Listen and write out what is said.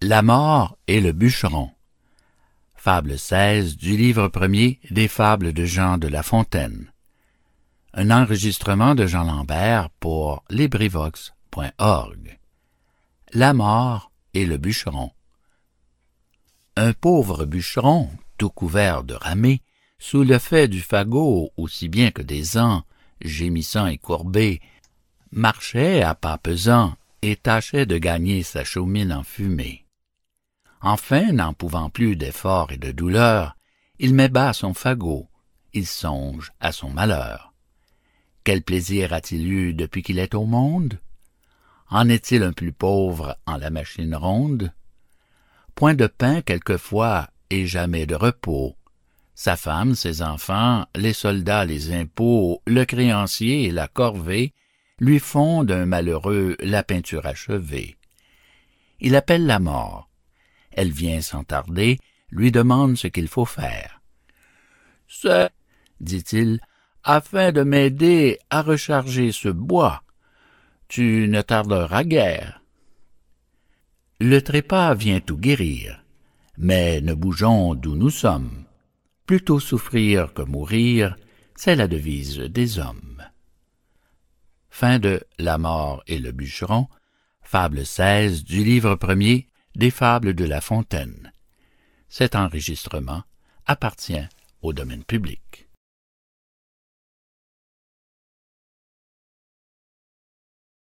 La mort et le bûcheron. Fable 16 du livre premier des fables de Jean de La Fontaine. Un enregistrement de Jean Lambert pour LibriVox.org. La mort et le bûcheron. Un pauvre bûcheron, tout couvert de ramée, sous le fait du fagot aussi bien que des ans, gémissant et courbé, marchait à pas pesants et tâchait de gagner sa chaumine enfumée. Enfin, n'en pouvant plus d'effort et de douleur, il met bas son fagot, il songe à son malheur. Quel plaisir a-t-il eu depuis qu'il est au monde? En est-il un plus pauvre en la machine ronde? Point de pain quelquefois et jamais de repos. Sa femme, ses enfants, les soldats, les impôts, le créancier et la corvée lui font d'un malheureux la peinture achevée. Il appelle la mort. Elle vient sans tarder, lui demande ce qu'il faut faire. « C'est, dit-il, afin de m'aider à recharger ce bois. Tu ne tarderas guère. » Le trépas vient tout guérir, mais ne bougeons d'où nous sommes. Plutôt souffrir que mourir, c'est la devise des hommes. Fin de La mort et le bûcheron, fable 16 du livre premier des fables de La Fontaine. Cet enregistrement appartient au domaine public.